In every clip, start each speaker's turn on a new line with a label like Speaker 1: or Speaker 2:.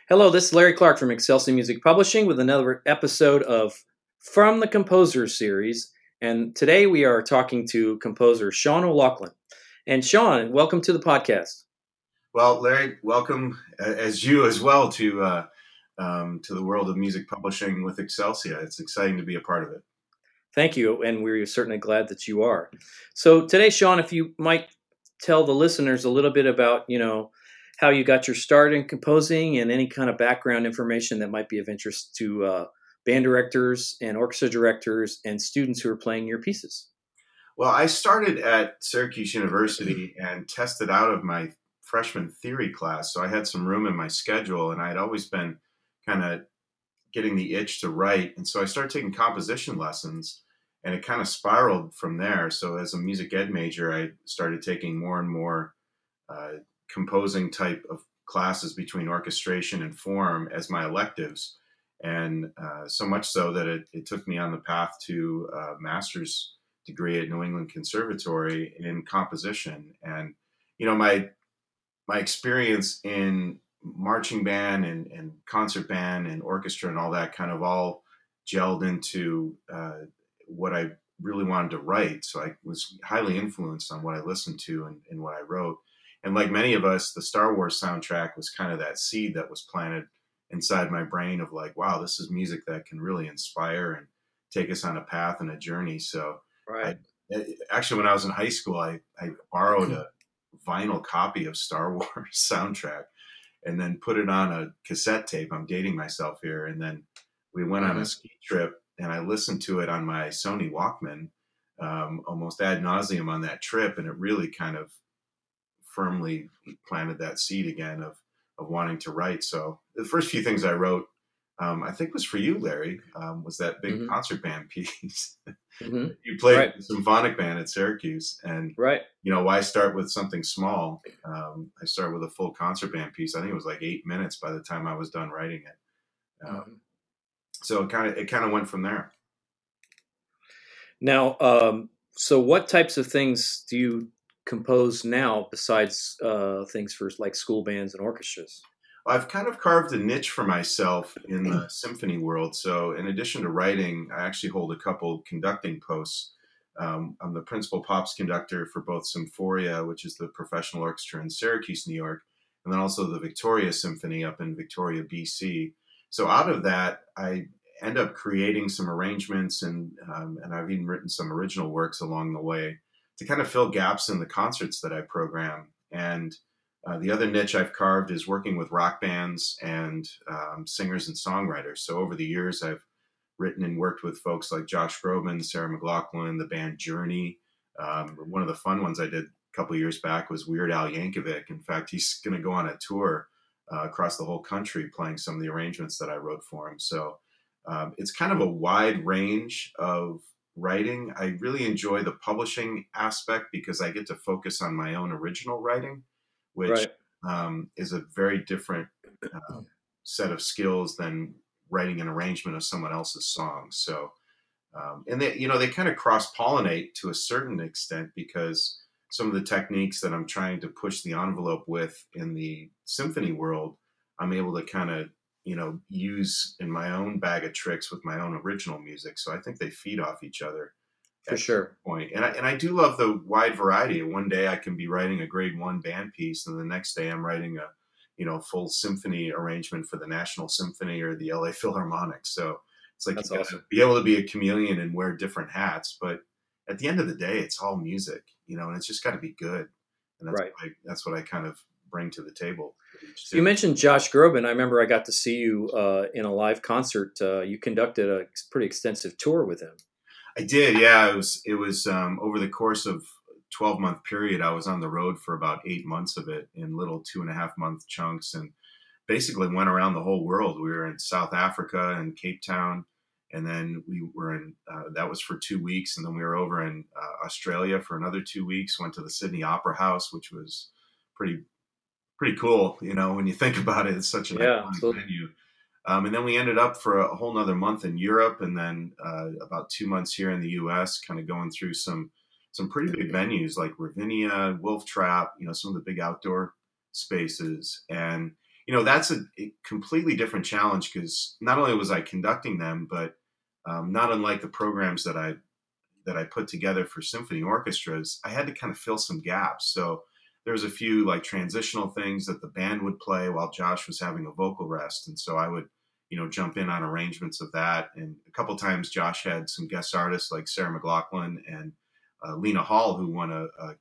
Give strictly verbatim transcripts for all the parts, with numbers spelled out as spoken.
Speaker 1: Hello, this is Larry Clark from Excelsior Music Publishing with another episode of From the Composers series. And today we are talking to composer Sean O'Loughlin. And Sean, welcome to the podcast.
Speaker 2: Well, Larry, welcome as you as well to uh, um, to the world of music publishing with Excelsior. It's exciting to be a part of it.
Speaker 1: Thank you, and we're certainly glad that you are. So today, Sean, if you might tell the listeners a little bit about, you know, how you got your start in composing and any kind of background information that might be of interest to uh, band directors and orchestra directors and students who are playing your pieces.
Speaker 2: Well, I started at Syracuse University and tested out of my freshman theory class. So I had some room in my schedule, and I had always been kind of getting the itch to write. And so I started taking composition lessons, and it kind of spiraled from there. So as a music ed major, I started taking more and more uh, composing type of classes between orchestration and form as my electives. And uh, so much so that it, it took me on the path to a master's degree at New England Conservatory in composition. And, you know, my, my experience in marching band and, and concert band and orchestra and all that kind of all gelled into uh, what I really wanted to write. So I was highly influenced on what I listened to and, and what I wrote. And like many of us, the Star Wars soundtrack was kind of that seed that was planted inside my brain of like, wow, this is music that can really inspire and take us on a path and a journey. So
Speaker 1: Right.
Speaker 2: I, actually, when I was in high school, I, I borrowed a vinyl copy of Star Wars soundtrack and then put it on a cassette tape. I'm dating myself here. And then we went
Speaker 1: Mm-hmm.
Speaker 2: on a ski trip and I listened to it on my Sony Walkman um, almost ad nauseum on that trip. And it really kind of firmly planted that seed again of, of wanting to write. So the first few things I wrote, um, I think was for you, Larry, um, was that big
Speaker 1: Mm-hmm.
Speaker 2: concert band piece.
Speaker 1: Mm-hmm.
Speaker 2: You played
Speaker 1: Right.
Speaker 2: the symphonic band at Syracuse, and
Speaker 1: Right.
Speaker 2: you know, why start with something small? Um, I started with a full concert band piece. I think it was like eight minutes by the time I was done writing it. Um,
Speaker 1: Mm-hmm.
Speaker 2: so it kind of it kind of went from there.
Speaker 1: Now, um, so what types of things do you compose now besides uh, things for like school bands and orchestras?
Speaker 2: I've kind of carved a niche for myself in the symphony world. So, in addition to writing, I actually hold a couple conducting posts. Um, I'm the principal pops conductor for both Symphoria, which is the professional orchestra in Syracuse, New York, and then also the Victoria Symphony up in Victoria, B C. So, out of that, I end up creating some arrangements, and um, and I've even written some original works along the way to kind of fill gaps in the concerts that I program. And uh, the other niche I've carved is working with rock bands and um, singers and songwriters. So over the years, I've written and worked with folks like Josh Groban, Sarah McLachlan, the band Journey. Um, one of the fun ones I did a couple of years back was Weird Al Yankovic. In fact, he's going to go on a tour uh, across the whole country playing some of the arrangements that I wrote for him. So um, it's kind of a wide range of writing. I really enjoy the publishing aspect because I get to focus on my own original writing, which
Speaker 1: Right.
Speaker 2: um, is a very different uh, set of skills than writing an arrangement of someone else's songs. So, um, and they, you know, they kind of cross pollinate to a certain extent because some of the techniques that I'm trying to push the envelope with in the symphony world, I'm able to kind of, you know, use in my own bag of tricks with my own original music. So I think they feed off each other
Speaker 1: For
Speaker 2: at
Speaker 1: sure.
Speaker 2: some point. And I, and I do love the wide variety. One day I can be writing a grade one band piece, and the next day I'm writing a, you know, full symphony arrangement for the National Symphony or the L A Philharmonic. So it's like
Speaker 1: That's
Speaker 2: you got to
Speaker 1: awesome.
Speaker 2: be able to be a chameleon and wear different hats. But at the end of the day, it's all music, you know, and it's just got to be good. And that's
Speaker 1: Right.
Speaker 2: what I, that's what I kind of bring to the table with each
Speaker 1: So you
Speaker 2: tune.
Speaker 1: mentioned Josh Groban. I remember I got to see you uh, in a live concert. Uh, you conducted a pretty extensive tour with him.
Speaker 2: I did, yeah. It was it was um, over the course of twelve month period. I was on the road for about eight months of it in little two and a half month chunks, and basically went around the whole world. We were in South Africa and Cape Town, and then we were in uh, that was for two weeks, and then we were over in uh, Australia for another two weeks. Went to the Sydney Opera House, which was pretty pretty cool. You know, when you think about it, it's such an
Speaker 1: Yeah,
Speaker 2: iconic
Speaker 1: absolutely.
Speaker 2: venue. Um, and then we ended up for a whole nother month in Europe, and then uh, about two months here in the U S, kind of going through some some pretty big venues like Ravinia, Wolf Trap, you know, some of the big outdoor spaces. And you know, that's a, a completely different challenge because not only was I conducting them, but um, not unlike the programs that I that I put together for symphony orchestras, I had to kind of fill some gaps. So there was a few like transitional things that the band would play while Josh was having a vocal rest, and so I would, you know, jump in on arrangements of that. And a couple times Josh had some guest artists like Sarah McLachlan and uh, Lena Hall, who won a, a,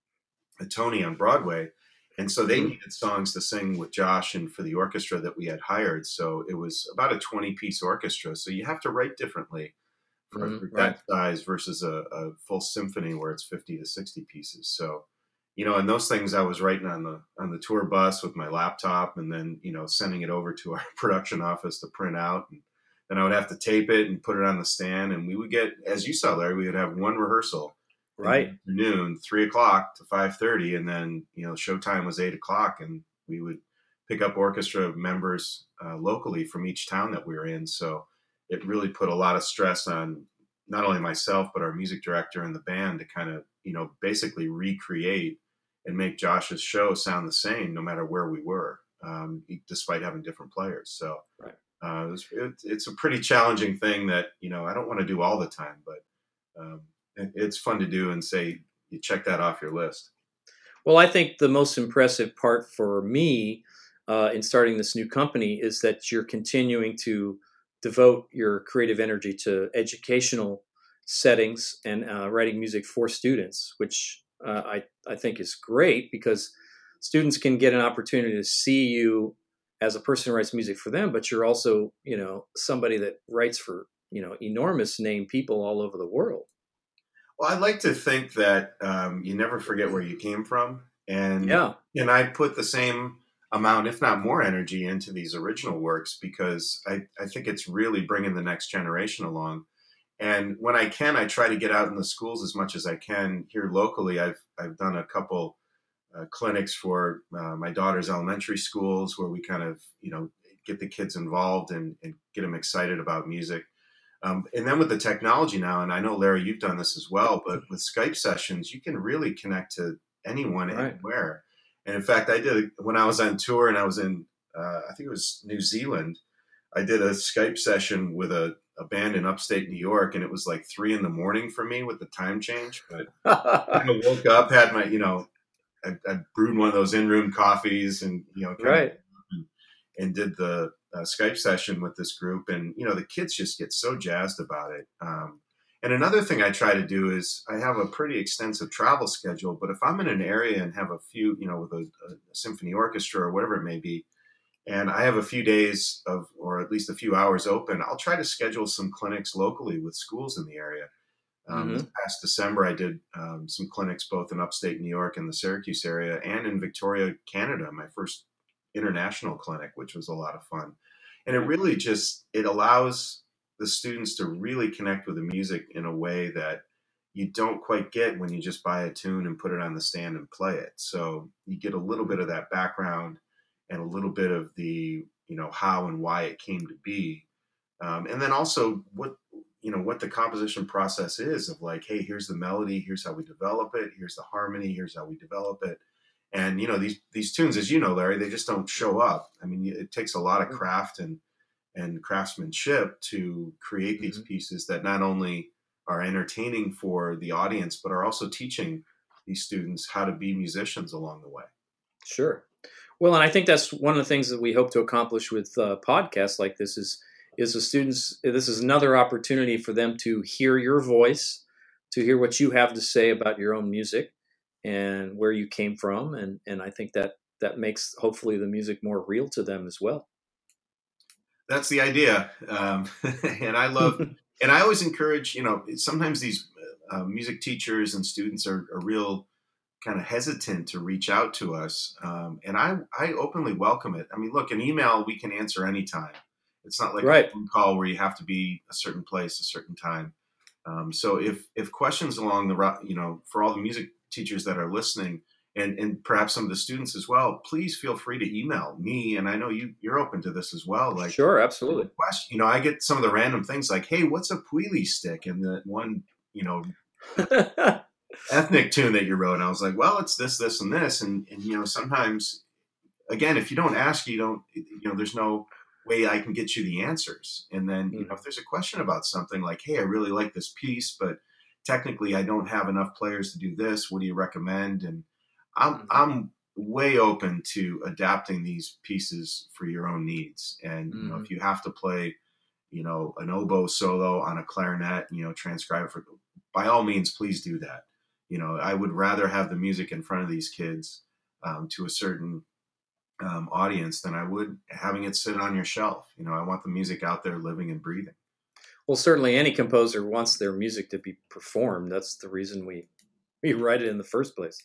Speaker 2: a Tony on Broadway. And so they
Speaker 1: Mm-hmm.
Speaker 2: needed songs to sing with Josh and for the orchestra that we had hired. So it was about a twenty piece orchestra. So you have to write differently for a
Speaker 1: Mm-hmm.
Speaker 2: group
Speaker 1: Right.
Speaker 2: that size versus a, a full symphony where it's fifty to sixty pieces. So, you know, and those things I was writing on the on the tour bus with my laptop and then, you know, sending it over to our production office to print out. And then I would have to tape it and put it on the stand. And we would get, as you saw, Larry, we would have one rehearsal in the
Speaker 1: Right.
Speaker 2: afternoon, three o'clock to five thirty, and then, you know, showtime was eight o'clock, and we would pick up orchestra members uh, locally from each town that we were in. So it really put a lot of stress on not only myself but our music director and the band to kind of, you know, basically recreate and make Josh's show sound the same no matter where we were, um, despite having different players. So
Speaker 1: Right.
Speaker 2: uh, it was, it, it's a pretty challenging thing that, you know, I don't want to do all the time, but um, it, it's fun to do and say you check that off your list.
Speaker 1: Well, I think the most impressive part for me uh, in starting this new company is that you're continuing to devote your creative energy to educational settings and uh, writing music for students, which uh, I, I think is great because students can get an opportunity to see you as a person who writes music for them, but you're also, you know, somebody that writes for, you know, enormous name people all over the world.
Speaker 2: Well, I like to think that um, you never forget where you came from, and
Speaker 1: Yeah.
Speaker 2: and I put the same amount, if not more, energy into these original works because I, I think it's really bringing the next generation along. And when I can, I try to get out in the schools as much as I can here locally. I've I've done a couple uh, clinics for uh, my daughter's elementary schools where we kind of, you know, get the kids involved and, and get them excited about music. Um, and then with the technology now, and I know, Larry, you've done this as well, but with Skype sessions, you can really connect to anyone,
Speaker 1: Right.
Speaker 2: anywhere. And in fact, I did, when I was on tour and I was in, uh, I think it was New Zealand, I did a Skype session with a, a band in upstate New York, and it was like three in the morning for me with the time change. But I kind of woke up, had my, you know, I, I brewed one of those in-room coffees and, you know, kind of
Speaker 1: Right.
Speaker 2: and, and did the uh, Skype session with this group. And, you know, the kids just get so jazzed about it. Um, and another thing I try to do is I have a pretty extensive travel schedule, but if I'm in an area and have a few, you know, with a, a symphony orchestra or whatever it may be, and I have a few days of, or at least a few hours open, I'll try to schedule some clinics locally with schools in the area. Um, this
Speaker 1: Mm-hmm.
Speaker 2: past December, I did um, some clinics both in upstate New York and the Syracuse area and in Victoria, Canada, my first international clinic, which was a lot of fun. And it
Speaker 1: Yeah.
Speaker 2: really just, it allows the students to really connect with the music in a way that you don't quite get when you just buy a tune and put it on the stand and play it. So you get a little bit of that background and a little bit of the, you know, how and why it came to be. Um, and then also what, you know, what the composition process is of like, hey, here's the melody, here's how we develop it, here's the harmony, here's how we develop it. And you know, these these tunes, as you know, Larry, they just don't show up. I mean, it takes a lot of craft and and craftsmanship to create these
Speaker 1: Mm-hmm.
Speaker 2: pieces that not only are entertaining for the audience, but are also teaching these students how to be musicians along the way.
Speaker 1: Sure. Well, and I think that's one of the things that we hope to accomplish with uh, podcasts like this is is the students. This is another opportunity for them to hear your voice, to hear what you have to say about your own music and where you came from, and and I think that that makes hopefully the music more real to them as well.
Speaker 2: That's the idea, um, and I love, and I always encourage. You know, sometimes these uh, music teachers and students are, are real kind of hesitant to reach out to us, um, and I I openly welcome it. I mean, look, an email we can answer anytime. It's not like a
Speaker 1: Right.
Speaker 2: phone call where you have to be a certain place, a certain time. Um, so if if questions along the route, you know, for all the music teachers that are listening, and and perhaps some of the students as well, please feel free to email me. And I know you you're open to this as well. Like,
Speaker 1: Sure. Absolutely.
Speaker 2: question, you know, I get some of the random things like, hey, what's a Puili stick? And the one, you know, ethnic tune that you wrote. And I was like, well, it's this, this, and this. And, and you know, sometimes again, if you don't ask, you don't, you know, there's no way I can get you the answers. And then, you know,
Speaker 1: Mhm.
Speaker 2: if there's a question about something like, hey, I really like this piece, but technically I don't have enough players to do this. What do you recommend? And I'm,
Speaker 1: Mhm.
Speaker 2: I'm way open to adapting these pieces for your own needs. And, you know, if
Speaker 1: Mhm.
Speaker 2: you have to play, you know, an oboe solo on a clarinet, you know, transcribe it for, by all means, please do that. You know, I would rather have the music in front of these kids um, to a certain um, audience than I would having it sit on your shelf. You know, I want the music out there living and breathing.
Speaker 1: Well, certainly any composer wants their music to be performed. That's the reason we we write it in the first place.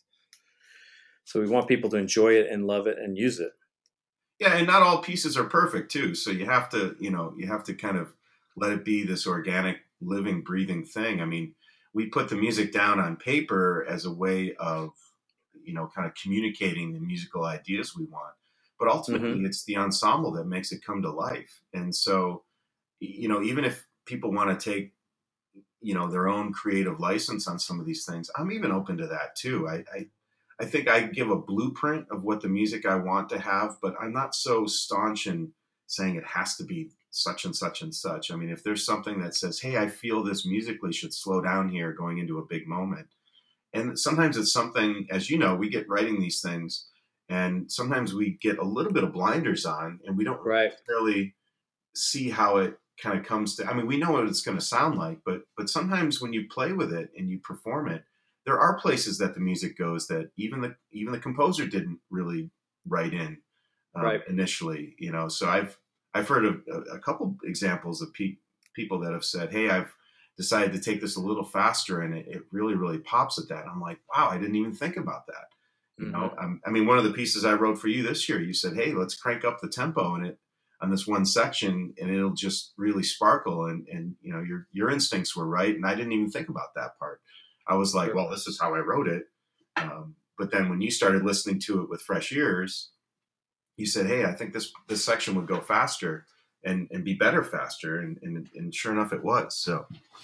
Speaker 1: So we want people to enjoy it and love it and use it.
Speaker 2: Yeah, and not all pieces are perfect too. So you have to, you know, you have to kind of let it be this organic, living, breathing thing. I mean, we put the music down on paper as a way of, you know, kind of communicating the musical ideas we want. But ultimately,
Speaker 1: Hmm.
Speaker 2: it's the ensemble that makes it come to life. And so, you know, even if people want to take, you know, their own creative license on some of these things, I'm even open to that too. I, I I think I give a blueprint of what the music I want to have, but I'm not so staunch in saying it has to be such and such and such. I mean, if there's something that says, hey, I feel this musically should slow down here going into a big moment. And sometimes it's something, as you know, we get writing these things, and sometimes we get a little bit of blinders on and we don't
Speaker 1: Right.
Speaker 2: necessarily see how it kind of comes to. I mean, we know what it's going to sound like, but but sometimes when you play with it and you perform it, there are places that the music goes that even the even the composer didn't really write in um,
Speaker 1: Right.
Speaker 2: initially. You know, so I've I've heard of a, a couple examples of pe- people that have said, "Hey, I've decided to take this a little faster, and it, it really really pops at that." I'm like, "Wow, I didn't even think about that." You know,
Speaker 1: Hmm.
Speaker 2: um, I mean, one of the pieces I wrote for you this year, you said, "Hey, let's crank up the tempo," and it on this one section, and it'll just really sparkle. And and you know, your your instincts were right, and I didn't even think about that part. I was like,
Speaker 1: Sure.
Speaker 2: "Well, this is how I wrote it." Um, but then when you started listening to it with fresh ears, you said, "Hey, I think this this section would go faster and and be better faster," and and, and sure enough, it was. So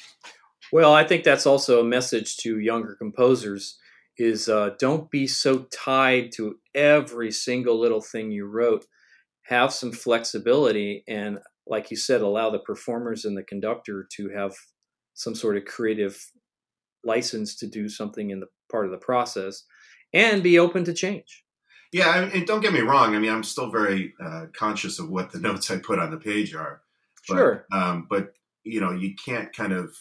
Speaker 1: Well, I think that's also a message to younger composers is uh, don't be so tied to every single little thing you wrote. Have some flexibility and, like you said, allow the performers and the conductor to have some sort of creative license to do something in the part of the process and be open to change.
Speaker 2: yeah, and don't get me wrong. I mean, I'm still very uh, conscious of what the notes I put on the page are, but
Speaker 1: Sure.
Speaker 2: um, but you know, you can't kind of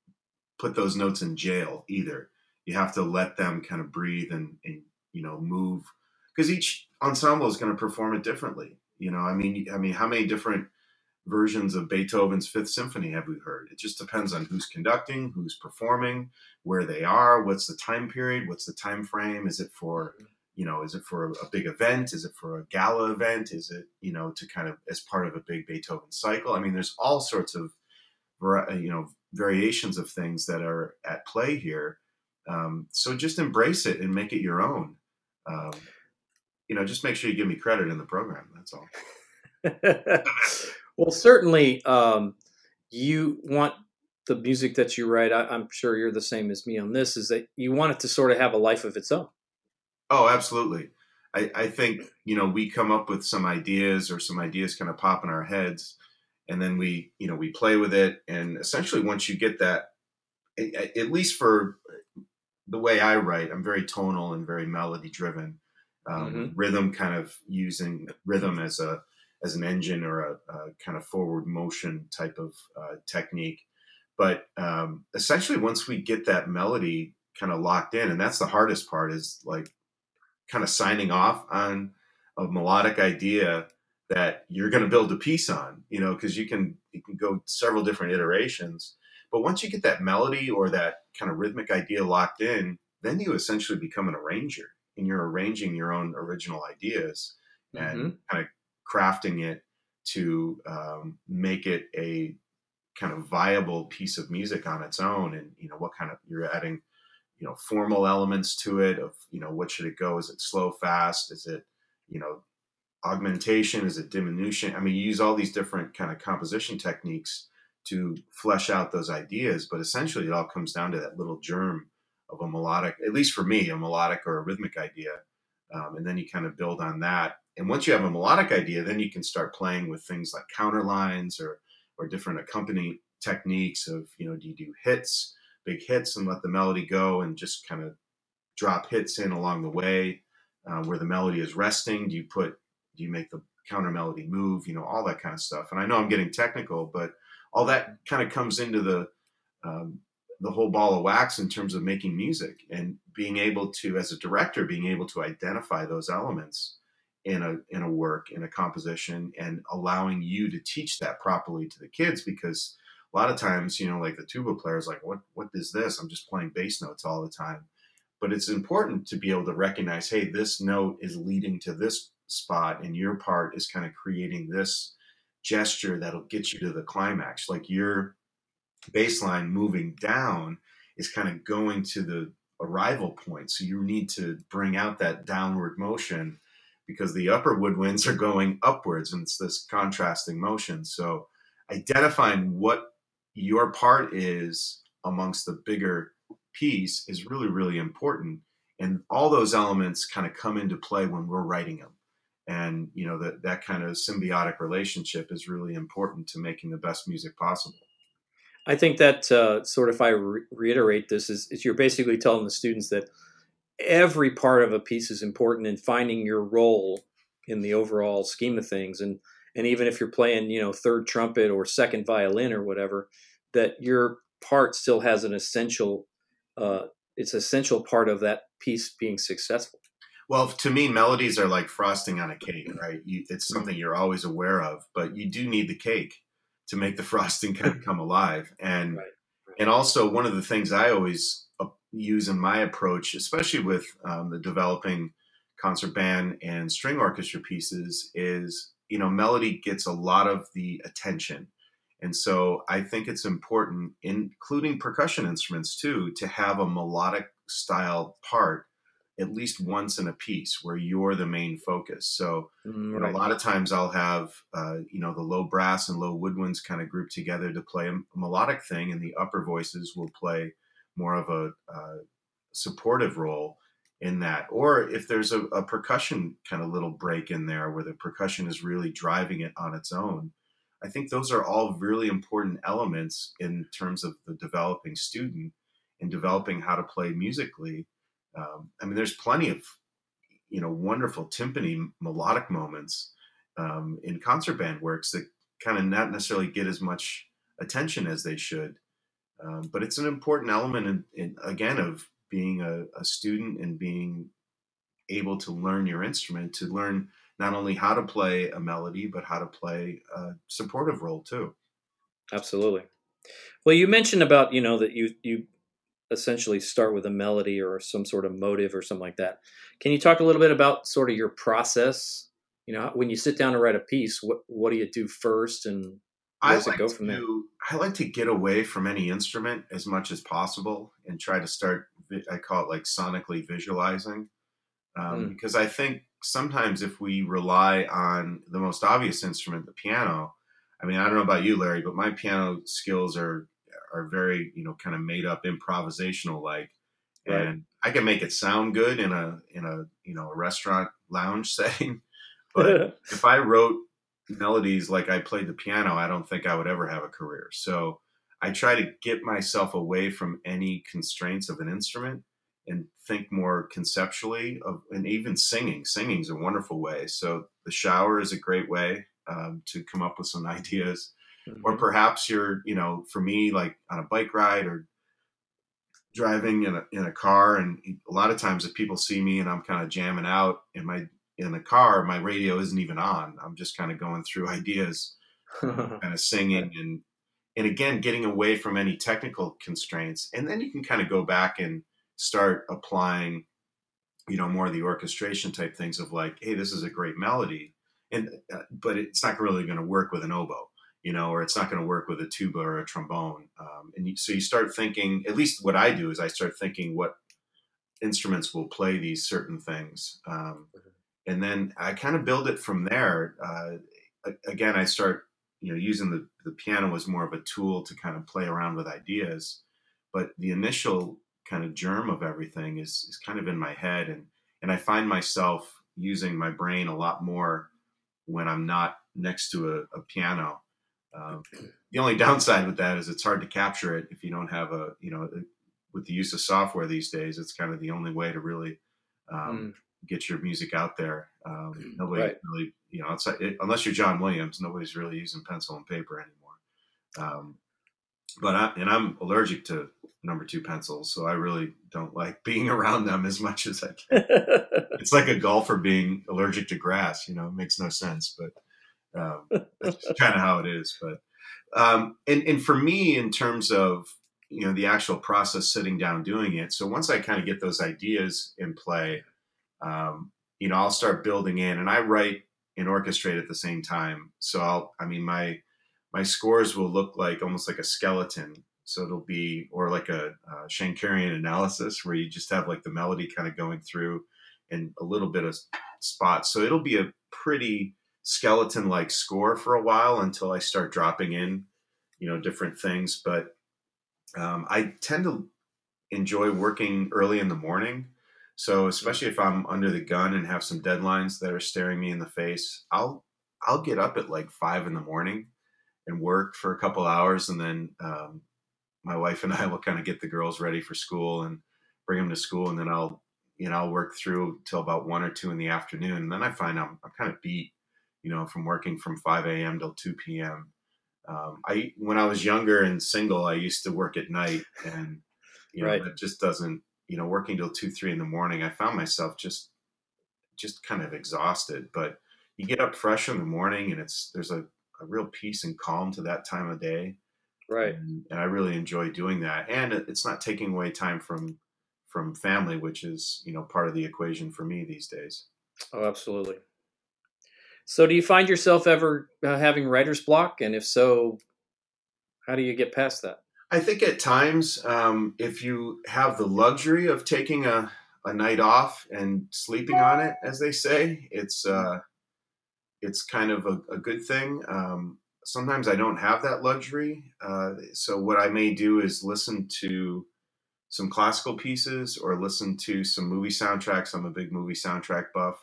Speaker 2: put those notes in jail either. You have to let them kind of breathe and, and you know move because each ensemble is going to perform it differently. You know, I mean, I mean, how many different versions of Beethoven's Fifth Symphony have we heard? It just depends on who's conducting, who's performing, where they are, what's the time period, what's the time frame. Is it for you know, is it for a big event? Is it for a gala event? Is it you know to kind of as part of a big Beethoven cycle? I mean, there's all sorts of you know variations of things that are at play here. Um, so just embrace it and make it your own. Um, you know, just make sure you give me credit in the program. That's all.
Speaker 1: Well, certainly, um, you want the music that you write. I, I'm sure you're the same as me on this. Is that you want it to sort of have a life of its own?
Speaker 2: Oh, absolutely. I, I think you know we come up with some ideas or some ideas kind of pop in our heads, and then we you know we play with it, and essentially once you get that, at least for the way I write, I'm very tonal and very melody driven, um, with
Speaker 1: Hmm.
Speaker 2: rhythm kind of using rhythm as a as an engine or a, a kind of forward motion type of uh, technique. But um, essentially, once we get that melody kind of locked in, and that's the hardest part, is like kind of signing off on a melodic idea that you're going to build a piece on, you know, because you can you can go several different iterations. But once you get that melody or that kind of rhythmic idea locked in, then you essentially become an arranger and you're arranging your own original ideas and
Speaker 1: Hmm.
Speaker 2: kind of crafting it to um, make it a kind of viable piece of music on its own. And, you know, what kind of you're adding you know formal elements to it of you know what should it go, is it slow, fast, is it you know augmentation, is it diminution. I mean, you use all these different kind of composition techniques to flesh out those ideas, but essentially it all comes down to that little germ of a melodic, at least for me, a melodic or a rhythmic idea. Um, and then you kind of build on that and once you have a melodic idea, then you can start playing with things like counterlines or or different accompanying techniques of, you know, do you do hits, big hits, and let the melody go and just kind of drop hits in along the way uh, where the melody is resting? Do you put, do you make the counter melody move? You know, all that kind of stuff. And I know I'm getting technical, but all that kind of comes into the um, the whole ball of wax in terms of making music and being able to, as a director, being able to identify those elements in a in a work, in a composition, and allowing you to teach that properly to the kids. Because a lot of times, you know, like the tuba player is like, what what is this? I'm just playing bass notes all the time. But it's important to be able to recognize, hey, this note is leading to this spot, and your part is kind of creating this gesture that'll get you to the climax. Like your bass line moving down is kind of going to the arrival point. So you need to bring out that downward motion because the upper woodwinds are going upwards, and it's this contrasting motion. So identifying what your part is amongst the bigger piece is really, really important. And all those elements kind of come into play when we're writing them. And, you know, that, that kind of symbiotic relationship is really important to making the best music possible.
Speaker 1: I think that uh, sort of, if I re- reiterate this, is, is you're basically telling the students that every part of a piece is important in finding your role in the overall scheme of things. And, and even if you're playing, you know, third trumpet or second violin or whatever, that your part still has an essential, uh, it's essential part of that piece being successful.
Speaker 2: Well, to me, melodies are like frosting on a cake, right? You, it's something you're always aware of, but you do need the cake to make the frosting kind of come alive. And
Speaker 1: Right, right.
Speaker 2: and also one of the things I always uh, use in my approach, especially with um, the developing concert band and string orchestra pieces, is, you know, melody gets a lot of the attention. And so I think it's important, including percussion instruments too, to have a melodic style part at least once in a piece where you're the main focus. So,
Speaker 1: Mm,
Speaker 2: you know, a
Speaker 1: right.
Speaker 2: lot of times I'll have, uh, you know, the low brass and low woodwinds kind of grouped together to play a melodic thing, and the upper voices will play more of a uh, supportive role in that. Or if there's a, a percussion kind of little break in there where the percussion is really driving it on its own, I think those are all really important elements in terms of the developing student and developing how to play musically. Um, I mean, there's plenty of, you know, wonderful timpani melodic moments um, in concert band works that kind of not necessarily get as much attention as they should. Um, but it's an important element, in, in, again, of being a, a student and being able to learn your instrument, to learn not only how to play a melody, but how to play a supportive role too.
Speaker 1: Absolutely. Well, you mentioned about, you know, that you, you essentially start with a melody or some sort of motive or something like that. Can you talk a little bit about sort of your process? You know, when you sit down to write a piece, what what do you do first, and where
Speaker 2: I
Speaker 1: does it
Speaker 2: like
Speaker 1: go from there?
Speaker 2: to I like to get away from any instrument as much as possible and try to start. I call it like sonically visualizing, um,
Speaker 1: Mm,
Speaker 2: because I think sometimes if we rely on the most obvious instrument, the piano. I mean, I don't know about you, Larry, but my piano skills are are very, you know, kind of made up improvisational like,
Speaker 1: right.
Speaker 2: and I can make it sound good in a in a you know a restaurant lounge setting, but if I wrote melodies like I played the piano, I don't think I would ever have a career. So I try to get myself away from any constraints of an instrument and think more conceptually of, and even singing. Singing is a wonderful way. So the shower is a great way um, to come up with some ideas. Or
Speaker 1: hmm
Speaker 2: perhaps you're, you know, for me, like on a bike ride or driving in a, in a car. And a lot of times if people see me and I'm kind of jamming out in my, in the car, my radio isn't even on. I'm just kind of going through ideas, um, kind of
Speaker 1: right.
Speaker 2: singing and, and again, getting away from any technical constraints. And then you can kind of go back and start applying, you know, more of the orchestration type things of like, hey, this is a great melody. And, uh, but it's not really going to work with an oboe, you know, or it's not going to work with a tuba or a trombone. Um, and you, so you start thinking, at least what I do is I start thinking what instruments will play these certain things. Um, and then I kind of build it from there. Uh, again, I start, you know, using the, the piano as more of a tool to kind of play around with ideas. But the initial kind of germ of everything is, is kind of in my head. And, and I find myself using my brain a lot more when I'm not next to a, a piano. Um, the only downside with that is it's hard to capture it if you don't have a, you know, with the use of software these days, it's kind of the only way to really um,
Speaker 1: Mm.
Speaker 2: get your music out there. Um, nobody
Speaker 1: Right.
Speaker 2: really, you know, outside, it, unless you're John Williams, nobody's really using pencil and paper anymore. Um, but I, and I'm allergic to number two pencils, so I really don't like being around them as much as I can. It's like a golfer being allergic to grass, you know, it makes no sense, but um, that's just kind of how it is. But um, and and for me, in terms of you know the actual process, sitting down doing it. So once I kind of get those ideas in play, um, you know, I'll start building in, and I write and orchestrate at the same time. So I'll, I mean, my my scores will look like almost like a skeleton. So it'll be, or like a, uh Shankarian analysis where you just have like the melody kind of going through and a little bit of spots. So it'll be a pretty skeleton like score for a while until I start dropping in, you know, different things. But um, I tend to enjoy working early in the morning. So especially if I'm under the gun and have some deadlines that are staring me in the face, I'll I'll get up at like five in the morning and work for a couple hours, and then um, my wife and I will kind of get the girls ready for school and bring them to school, and then I'll you know I'll work through till about one or two in the afternoon, and then I find I'm I'm kind of beat, you know, from working from five a m till two p m. Um, I when I was younger and single, I used to work at night, and you know
Speaker 1: Right.
Speaker 2: that just doesn't you know working till two three in the morning. I found myself just just kind of exhausted. But you get up fresh in the morning, and it's there's a, a real peace and calm to that time of day,
Speaker 1: Right.
Speaker 2: and, and I really enjoy doing that. And it, it's not taking away time from from family, which is you know part of the equation for me these days.
Speaker 1: Oh, absolutely. So, do you find yourself ever uh, having writer's block? And if so, how do you get past that?
Speaker 2: I think at times, um, if you have the luxury of taking a, a night off and sleeping on it, as they say, it's uh, it's kind of a, a good thing. Um, sometimes I don't have that luxury, uh, so what I may do is listen to some classical pieces or listen to some movie soundtracks. I'm a big movie soundtrack buff,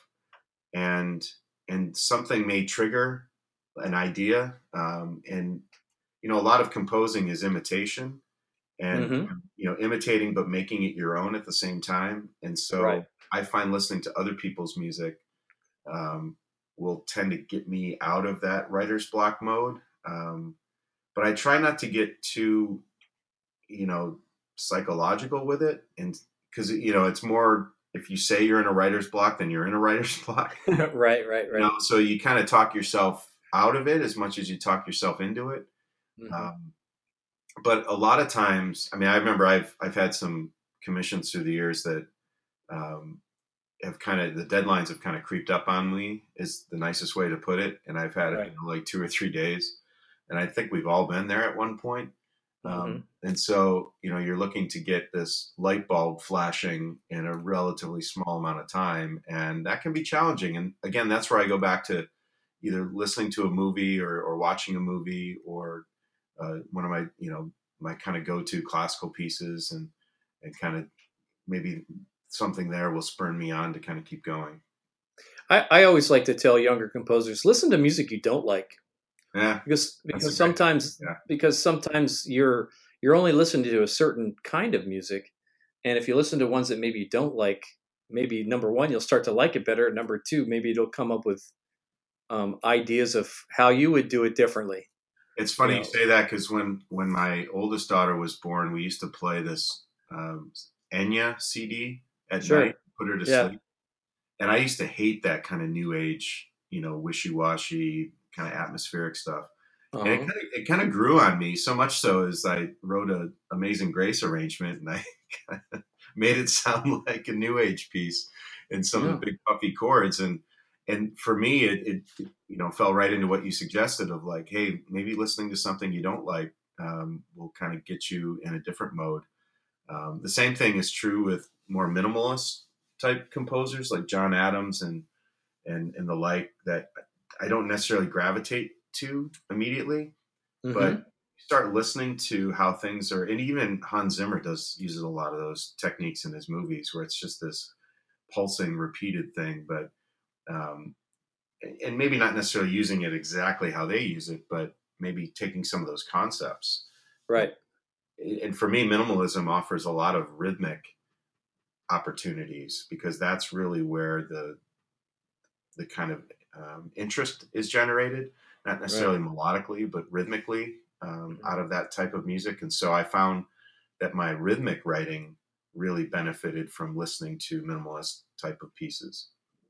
Speaker 2: and and something may trigger an idea, um, and you know a lot of composing is imitation and
Speaker 1: Mm-hmm.
Speaker 2: you know imitating but making it your own at the same time. And
Speaker 1: Right.
Speaker 2: so I find listening to other people's music um, will tend to get me out of that writer's block mode, um, but I try not to get too you know psychological with it, and because you know it's more if you say you're in a writer's block then you're in a writer's block.
Speaker 1: Right. Right.
Speaker 2: You know
Speaker 1: Right.
Speaker 2: so you kind of talk yourself out of it as much as you talk yourself into it.
Speaker 1: Mm-hmm.
Speaker 2: um, but a lot of times, I mean, I remember I've I've had some commissions through the years that um, have kind of the deadlines have kind of creeped up on me is the nicest way to put it, and I've had it you
Speaker 1: Right.
Speaker 2: know, like two or three days, and I think we've all been there at one point.
Speaker 1: Mm-hmm.
Speaker 2: Um, and so you know you're looking to get this light bulb flashing in a relatively small amount of time, and that can be challenging. And again, that's where I go back to either listening to a movie or, or watching a movie or uh, one of my you know my kind of go-to classical pieces, and and kind of maybe something there will spur me on to kind of keep going.
Speaker 1: I, I always like to tell younger composers, listen to music you don't like,
Speaker 2: Yeah,
Speaker 1: because
Speaker 2: that's a
Speaker 1: because
Speaker 2: great.
Speaker 1: sometimes
Speaker 2: Yeah,
Speaker 1: because sometimes you're you're only listening to a certain kind of music, and if you listen to ones that maybe you don't like, maybe number one you'll start to like it better. Number two, maybe it'll come up with um, ideas of how you would do it differently.
Speaker 2: it's
Speaker 1: You
Speaker 2: funny you
Speaker 1: know,
Speaker 2: say that because when when my oldest daughter was born, we used to play this um, Enya C D at night,
Speaker 1: sure,
Speaker 2: put her to
Speaker 1: yeah,
Speaker 2: sleep, and I used to hate that kind of new age, you know, wishy washy kind of atmospheric stuff.
Speaker 1: uh
Speaker 2: And it
Speaker 1: huh,
Speaker 2: kind of it kind of grew on me so much so as I wrote a Amazing Grace arrangement, and I made it sound like a new age piece in some of the
Speaker 1: yeah,
Speaker 2: big puffy chords. and and for me it, it you know fell right into what you suggested of like, hey, maybe listening to something you don't like um, will kind of get you in a different mode. Um, the same thing is true with more minimalist type composers like John Adams and and and the like, that I don't necessarily gravitate to immediately, but
Speaker 1: mm-hmm.
Speaker 2: start listening to how things are. And even Hans Zimmer does uses a lot of those techniques in his movies where it's just this pulsing repeated thing. But um, and maybe not necessarily using it exactly how they use it, but maybe taking some of those concepts.
Speaker 1: Right.
Speaker 2: And for me, minimalism offers a lot of rhythmic opportunities because that's really where the the kind of um, interest is generated, not
Speaker 1: Right.
Speaker 2: necessarily melodically, but rhythmically um, out of that type of music. And so I found that my rhythmic writing really benefited from listening to minimalist type of pieces.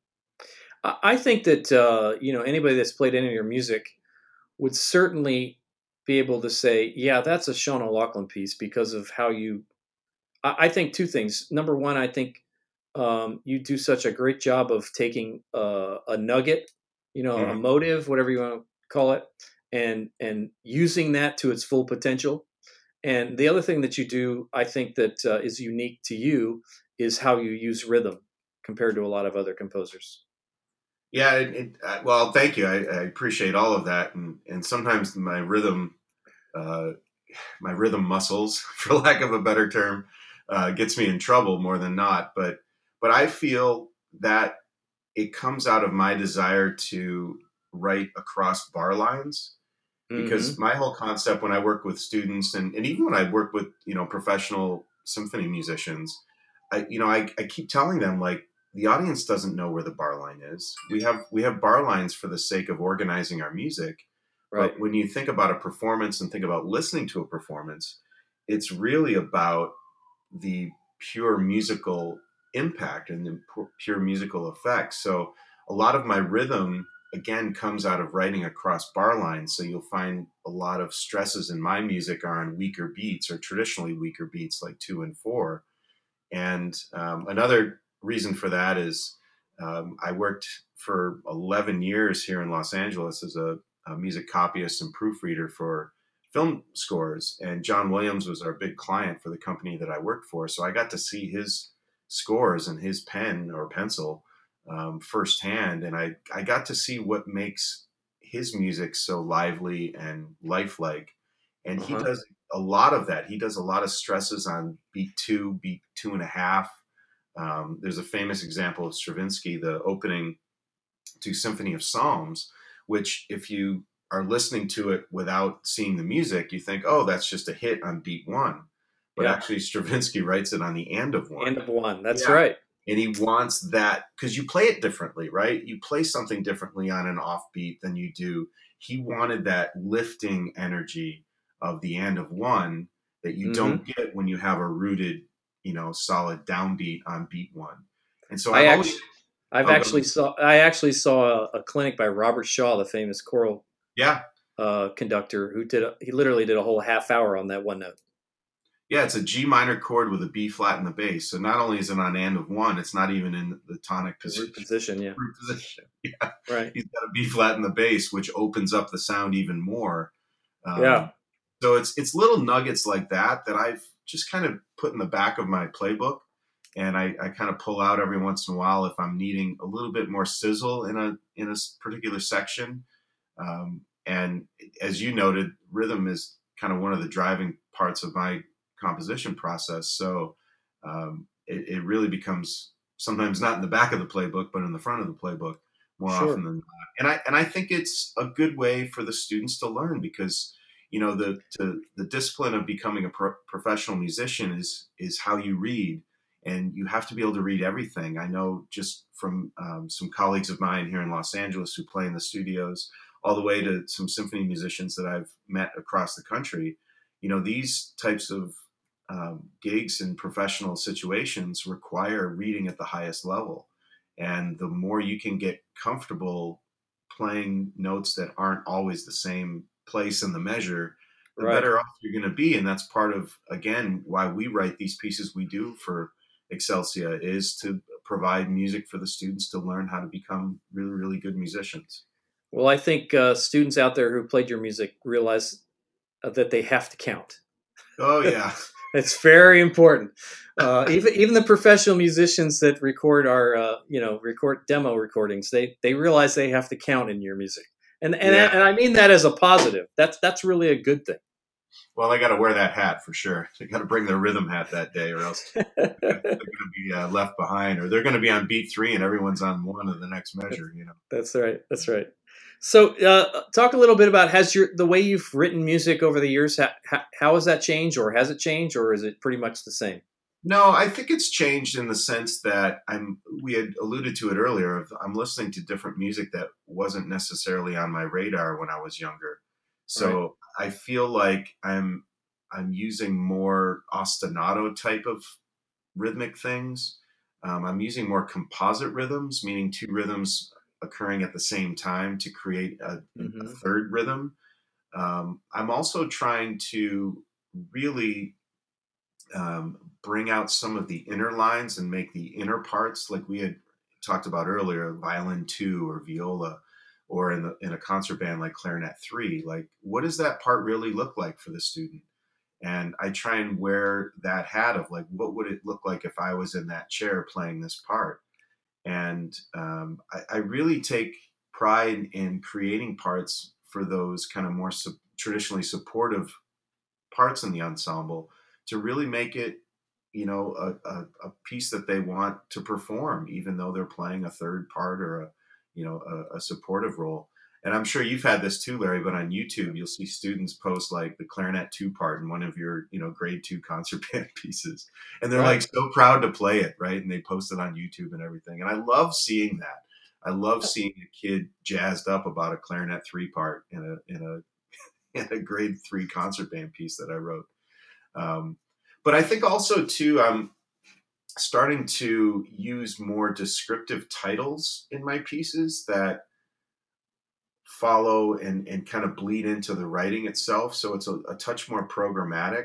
Speaker 1: I I think that uh, you know anybody that's played any of your music would certainly be able to say, yeah, that's a Sean O'Loughlin piece because of how you. I, I think two things. Number one, I think um, you do such a great job of taking uh, a nugget, you know, a
Speaker 2: Mm-hmm.
Speaker 1: motive, whatever you want to call it, and and using that to its full potential. And the other thing that you do, I think that uh, is unique to you, is how you use rhythm compared to a lot of other composers.
Speaker 2: Yeah, it, it, uh, well, thank you. I, I appreciate all of that, and and sometimes my rhythm, uh, my rhythm muscles, for lack of a better term, uh, gets me in trouble more than not. But but I feel that it comes out of my desire to write across bar lines because
Speaker 1: Hmm.
Speaker 2: my whole concept when I work with students and, and even when I work with, you know, professional symphony musicians, I, you know, I, I keep telling them like the audience doesn't know where the bar line is. We have, we have bar lines for the sake of organizing our music.
Speaker 1: Right.
Speaker 2: But when you think about a performance and think about listening to a performance, it's really about the pure musical impact and the pure musical effect. So a lot of my rhythm again comes out of writing across bar lines. So you'll find a lot of stresses in my music are on weaker beats or traditionally weaker beats like two and four. And um, another reason for that is um, I worked for eleven years here in Los Angeles as a, a music copyist and proofreader for film scores. And John Williams was our big client for the company that I worked for. So I got to see his scores and his pen or pencil um, firsthand. And I, I got to see what makes his music so lively and lifelike. And he
Speaker 1: Uh-huh.
Speaker 2: does a lot of that. He does a lot of stresses on beat two, beat two and a half. Um, there's a famous example of Stravinsky, the opening to Symphony of Psalms, which if you are listening to it without seeing the music, you think, oh, that's just a hit on beat one. But
Speaker 1: Yeah.
Speaker 2: actually, Stravinsky writes it on the end of
Speaker 1: End
Speaker 2: one.
Speaker 1: of one. That's
Speaker 2: Yeah.
Speaker 1: right.
Speaker 2: And he wants that because you play it differently, right? You play something differently on an offbeat than you do. He wanted that lifting energy of the end of one that you don't
Speaker 1: Hmm.
Speaker 2: get when you have a rooted, you know, solid downbeat on beat one. And so
Speaker 1: I
Speaker 2: I've always,
Speaker 1: actually, I've
Speaker 2: oh, go
Speaker 1: actually
Speaker 2: ahead.
Speaker 1: saw, I actually saw a, a clinic by Robert Shaw, the famous choral
Speaker 2: Yeah,
Speaker 1: uh, conductor, who did, a, he literally did a whole half hour on that one note.
Speaker 2: yeah, it's a G minor chord with a B flat in the bass. So not only is it on end of one, it's not even in the tonic
Speaker 1: The root
Speaker 2: position.
Speaker 1: position. Yeah.
Speaker 2: Root position. Yeah,
Speaker 1: Right.
Speaker 2: he's got a B flat in the bass, which opens up the sound even more.
Speaker 1: Yeah.
Speaker 2: Um, so it's it's little nuggets like that that I've just kind of put in the back of my playbook, and I, I kind of pull out every once in a while if I'm needing a little bit more sizzle in a in a particular section. Um, and as you noted, rhythm is kind of one of the driving parts of my composition process. So um, it, it really becomes sometimes not in the back of the playbook, but in the front of the playbook more often
Speaker 1: Sure.
Speaker 2: than not. And I and I think it's a good way for the students to learn because you know the to, the discipline of becoming a pro- professional musician is is how you read, and you have to be able to read everything. I know just from um, some colleagues of mine here in Los Angeles who play in the studios all the way to some symphony musicians that I've met across the country. You know, these types of um, gigs and professional situations require reading at the highest level. And the more you can get comfortable playing notes that aren't always the same place in the measure, the
Speaker 1: Right.
Speaker 2: better off you're going to be. And that's part of, again, why we write these pieces we do for Excelsia is to provide music for the students to learn how to become really, really good musicians.
Speaker 1: Well, I think uh, students out there who played your music realize uh, that they have to count.
Speaker 2: Oh yeah,
Speaker 1: It's very important. Uh, even even the professional musicians that record our uh, you know record demo recordings, they they realize they have to count in your music, and and
Speaker 2: yeah.
Speaker 1: and I mean that as a positive. That's that's really a good thing.
Speaker 2: Well, I got to wear that hat for sure. They got to bring their rhythm hat that day, or else they're going to be uh, left behind, or they're going to be on beat three and everyone's on one of the next measure. You know.
Speaker 1: That's right. That's right. So, uh, talk a little bit about has your the way you've written music over the years. How, how has that changed, or has it changed, or is it pretty much the same?
Speaker 2: No, I think it's changed in the sense that I'm. We had alluded to it earlier. Of I'm listening to different music that wasn't necessarily on my radar when I was younger.
Speaker 1: Right.
Speaker 2: So I feel like I'm I'm using more ostinato type of rhythmic things. Um, I'm using more composite rhythms, meaning two rhythms occurring at the same time to create a, a
Speaker 1: Hmm.
Speaker 2: third rhythm. Um, I'm also trying to really um, bring out some of the inner lines and make the inner parts like we had talked about earlier, violin two or viola, or in the in a concert band like clarinet three. Like, what does that part really look like for the student? And I try and wear that hat of like, what would it look like if I was in that chair playing this part? And um, I, I really take pride in creating parts for those kind of more su- traditionally supportive parts in the ensemble to really make it, you know, a, a, a piece that they want to perform, even though they're playing a third part or a, you know, a, a supportive role. And I'm sure you've had this too, Larry, but on YouTube, you'll see students post like the clarinet two part in one of your, you know, grade two concert band pieces. And they're like
Speaker 1: Right.
Speaker 2: so proud to play it, right? And they post it on YouTube and everything. And I love seeing that. I love seeing a kid jazzed up about a clarinet three part in a in a in a grade three concert band piece that I wrote. Um, but I think also too, I'm starting to use more descriptive titles in my pieces that follow and, and kind of bleed into the writing itself. So it's a, a touch more programmatic.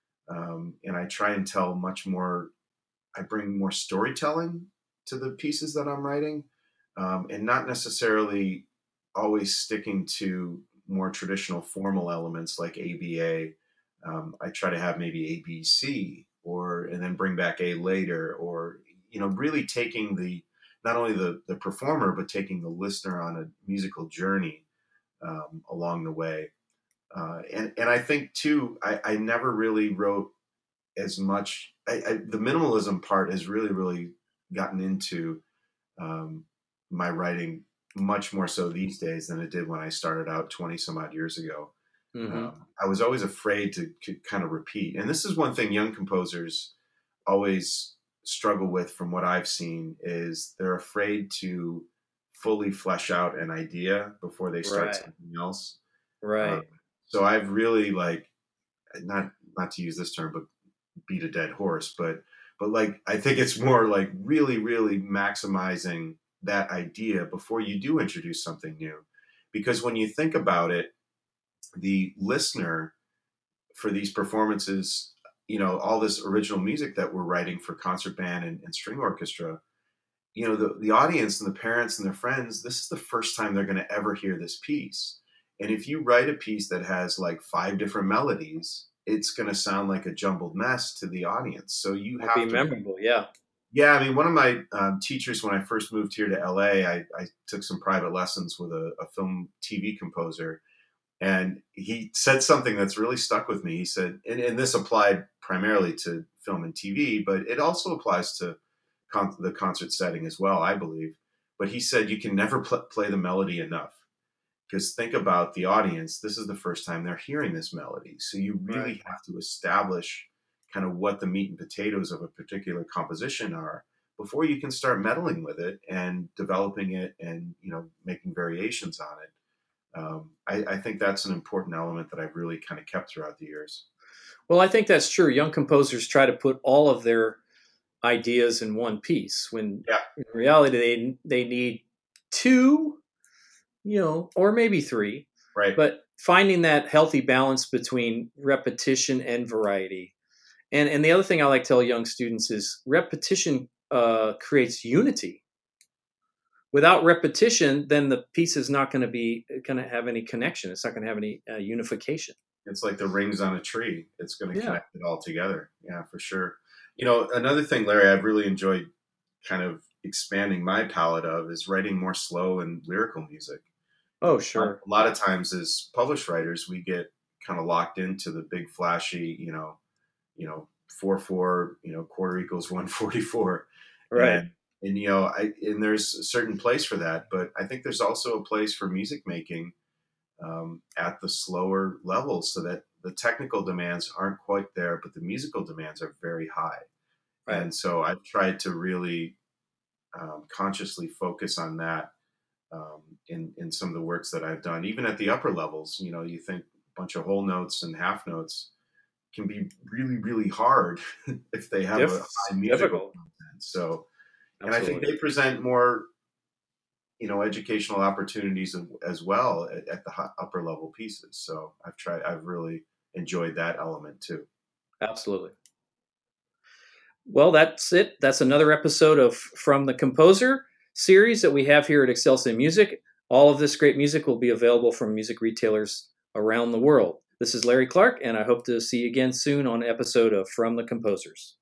Speaker 2: Um, and I try and tell much more, I bring more storytelling to the pieces that I'm writing, um, and not necessarily always sticking to more traditional formal elements like A B A. Um, I try to have maybe A B C or and then bring back A later, or you know, really taking the not only the the performer but taking the listener on a musical journey um, along the way. Uh, and and I think too, I, I never really wrote as much. I, I, the minimalism part has really, really gotten into um, my writing much more so these days than it did when I started out twenty some odd years ago.
Speaker 1: Hmm.
Speaker 2: Um, I was always afraid to, to kind of repeat. And this is one thing young composers always struggle with from what I've seen is they're afraid to fully flesh out an idea before they start
Speaker 1: Right.
Speaker 2: something else. Um,
Speaker 1: Right.
Speaker 2: so I've really like not not to use this term, but beat a dead horse, but but like I think it's more like really, really maximizing that idea before you do introduce something new. Because when you think about it, the listener for these performances, you know, all this original music that we're writing for concert band and, and string orchestra, you know, the, the audience and the parents and their friends, this is the first time they're going to ever hear this piece. And if you write a piece that has like five different melodies, it's going to sound like a jumbled mess to the audience. So you
Speaker 1: It'll be
Speaker 2: have to be,
Speaker 1: memorable. Yeah.
Speaker 2: yeah. I mean, one of my um, teachers when I first moved here to L A, I, I took some private lessons with a, a film T V composer, and he said something that's really stuck with me. He said, and, and this applied primarily to film and T V, but it also applies to con- the concert setting as well, I believe. But he said, you can never pl- play the melody enough. Because think about the audience. This is the first time they're hearing this melody. So you
Speaker 1: Right.
Speaker 2: really have to establish kind of what the meat and potatoes of a particular composition are before you can start meddling with it and developing it and you know making variations on it. um, I, I think that's an important element that I've really kind of kept throughout the years.
Speaker 1: Well, I think that's true. Young composers try to put all of their ideas in one piece when
Speaker 2: Yeah,
Speaker 1: in reality they they need two, you know, or maybe three,
Speaker 2: right.
Speaker 1: but finding that healthy balance between repetition and variety. And and the other thing I like to tell young students is repetition uh, creates unity. Without repetition, then the piece is not going to be going to have any connection. It's not going to have any uh, unification.
Speaker 2: It's like the rings on a tree. It's going to
Speaker 1: Yeah.
Speaker 2: connect it all together. Yeah, for sure. You know, another thing, Larry, I've really enjoyed kind of expanding my palette of is writing more slow and lyrical music.
Speaker 1: Oh,
Speaker 2: A
Speaker 1: sure.
Speaker 2: lot of times, as published writers, we get kind of locked into the big flashy, you know, you know, four four, you know, quarter equals one forty-four,
Speaker 1: Right.
Speaker 2: and and you know, I and there's a certain place for that, but I think there's also a place for music making um, at the slower levels, so that the technical demands aren't quite there, but the musical demands are very high.
Speaker 1: Right.
Speaker 2: And so I've tried to really um, consciously focus on that um, in in some of the works that I've done, even at the upper levels. You know, you think a bunch of whole notes and half notes can be really, really hard if they have a
Speaker 1: Diff-
Speaker 2: high musical
Speaker 1: difficult.
Speaker 2: content. So, and I think
Speaker 1: Absolutely.
Speaker 2: they present more, you know, educational opportunities as well at, at the upper level pieces. So I've tried, I've really enjoyed that element too.
Speaker 1: Absolutely. Well, that's it. That's another episode of From the Composer series that we have here at Excelsior Music. All of this great music will be available from music retailers around the world. This is Larry Clark, and I hope to see you again soon on an episode of From the Composers.